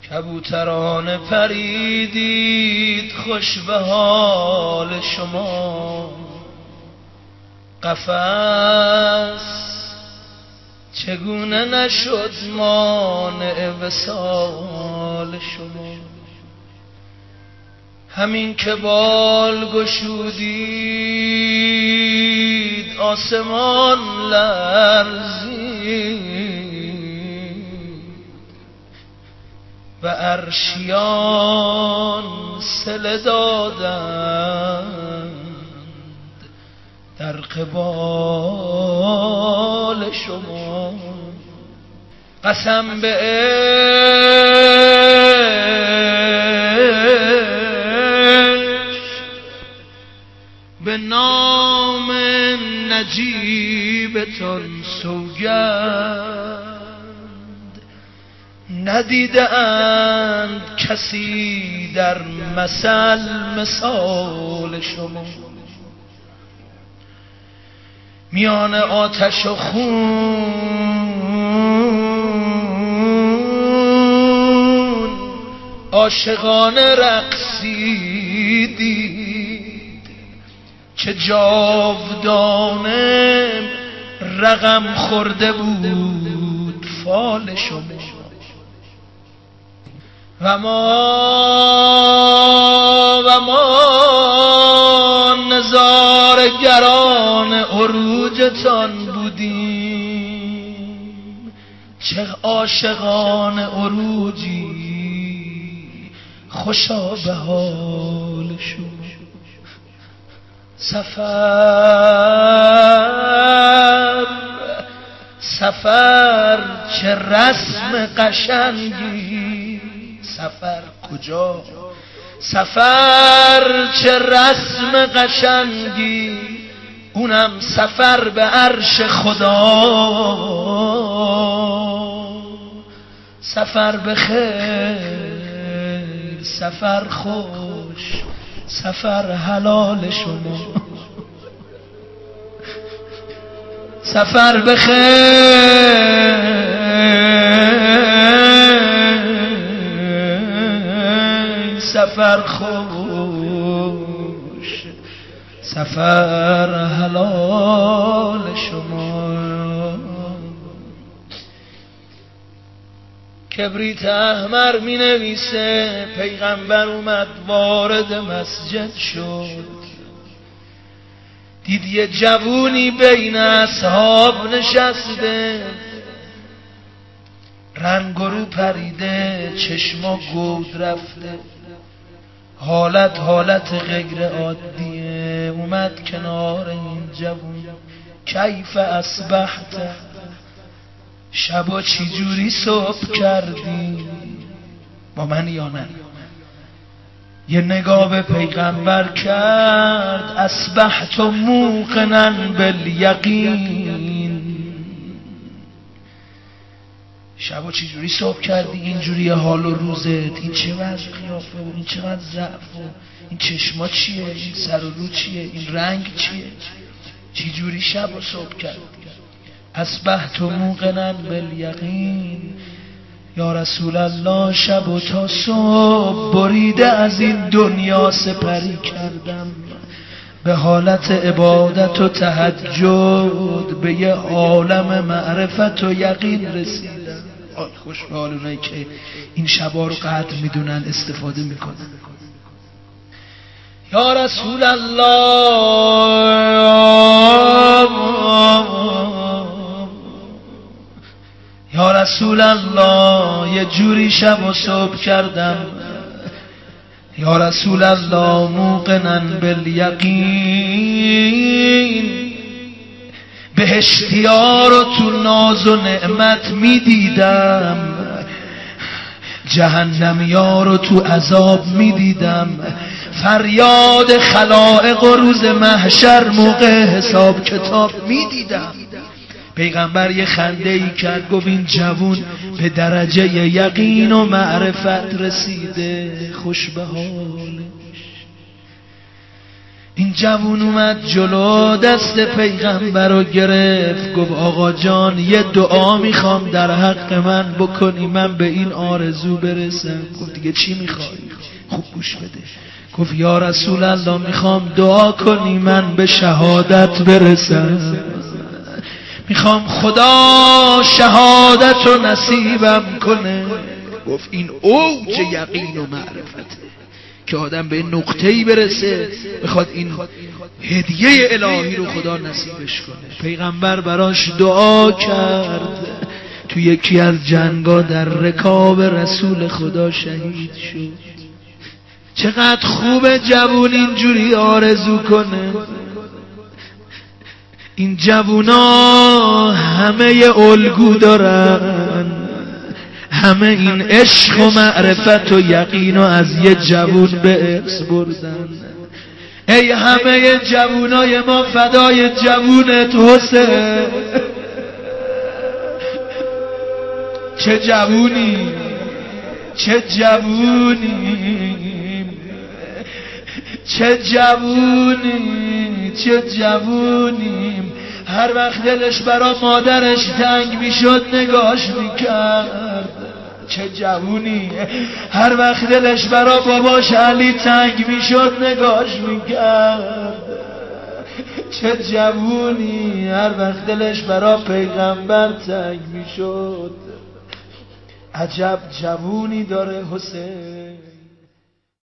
کبوتران پریدید خوش به حال شما، قفس چگونه نشد مانع وصال شما. همین که بال گشودید آسمان لرزید و عرشیان صله دادند در قبال شما. قسم به عشق به نام نجیبتان سوگند، ندیده اند کسی در مثل مثال شما. میان آتش و خون عاشقانه رقصیدید، چه جاودانه رقم خورده بود فال شما. و ما نظارگران عروجتان بودیم، چه عاشقان عروجی خوشا به حال شما. سفر چه رسم قشنگی، سفر کجا؟ سفر چه رسم قشنگی، اونم سفر به عرش خدا. سفر به خیر، سفر خوش، سفر حلال شما. سفر به خیر، سفر خوش، سفر حلال شما. کبریت احمر می نویسه پیغمبر اومد وارد مسجد شد، دید یه جوونی بین اصحاب نشسته، رنگ رو پریده، چشما گود رفته، حالت غیر عادیه. اومد کنار این جوون، کیف اصبحت، شبا چی جوری صبح کردی؟ با من یا نه؟ یه نگاه به پیغمبر کرد، اصبحت موقنا بالیقین. شبا چی جوری صبح کردی؟ اینجوری حال و روزت، این چه وضع قیافه و این چقدر ضعف و این چشما چیه، این سر و رو چیه، این رنگ چیه، چی جوری شبا صبح کردی؟ اصبحت موقنا بالیقین. یا رسول الله شب و تا صبح بریده از این دنیا سپری کردم، به حالت عبادت و تهجد به یه عالم معرفت و یقین رسیدم. خوش به حال اونایی که این شبا رو قدر میدونن، استفاده میکنن. یا رسول الله، یا رسول الله یه جوری شب و صبح کردم، یا رسول الله موقنا بالیقین. بهشتی‌ها رو تو ناز و نعمت میدیدم، جهنمی‌ها رو تو عذاب میدیدم، فریاد خلائق و روز محشر موقع حساب کتاب میدیدم. پیغمبر یه خنده ای کرد، گفت این جوون به درجه یقین و معرفت رسیده، خوش به حالش. این جوون اومد جلو دست پیغمبر رو گرفت، گفت آقا جان یه دعا میخوام در حق من بکنی من به این آرزو برسم. گفت دیگه چی میخوای؟ خوب گوش بده. گفت یا رسول الله میخوام دعا کنی من به شهادت برسم، میخوام خدا شهادت رو نصیبم کنه. گفت این اوج یقین و معرفته که آدم به نقطه‌ای برسه بخواد این هدیه الهی رو خدا نصیبش کنه. پیغمبر براش دعا کرد، تو یکی از جنگا در رکاب رسول خدا شهید شد. چقدر خوبه جوون اینجوری آرزو کنه. این جوونا همه الگو دارن، همه این عشق و معرفت و یقین و از یه جوون به ارث بردن. ای همه جوونای ما فدای جوونت حسین. چه جوونی، چه جوونی، چه جوونی، چه جوونیم. هر وقت دلش برا مادرش تنگ میشد نگاش میکرد. چه جوونی، هر وقت دلش برا باباش علی تنگ میشد نگاش میکرد. چه جوونی، هر وقت دلش برا پیغمبر تنگ میشد. عجب جوونی داره حسین.